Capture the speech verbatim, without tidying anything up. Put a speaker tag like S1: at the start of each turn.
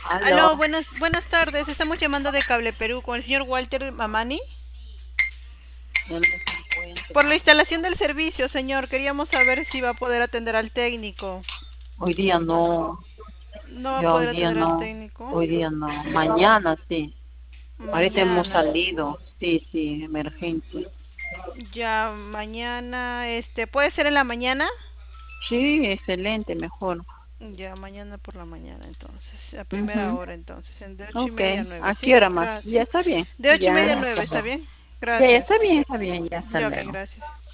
S1: Aló,
S2: Aló, buenas, buenas tardes. Estamos llamando de Cable Perú con el señor Walter Mamani.
S1: él no se
S2: Por la
S1: encuentra.
S2: instalación del servicio, señor, queríamos saber si va a poder atender al técnico.
S1: Hoy día no,
S2: No va a
S1: yo hoy
S2: poder
S1: día
S2: atender al
S1: no,
S2: técnico.
S1: hoy día no. Mañana sí. Ahorita hemos
S2: Mañana.
S1: salido, sí, sí, emergencia.
S2: Ya, mañana, este, ¿puede ser en la mañana?
S1: Sí, excelente, mejor.
S2: Ya, mañana por la mañana, entonces, a primera
S1: Ujú.
S2: hora, entonces, en de ocho y
S1: Ok,
S2: media a nueve,
S1: ¿a
S2: ¿sí?
S1: qué hora más? Ya
S2: Gracias.
S1: está bien.
S2: De ocho y
S1: Ya,
S2: media a
S1: hasta
S2: nueve, ¿está
S1: luego.
S2: bien?
S1: Ya, ya
S2: Gracias.
S1: está bien, está bien, ya hasta
S2: Ya, ok,
S1: luego.
S2: gracias.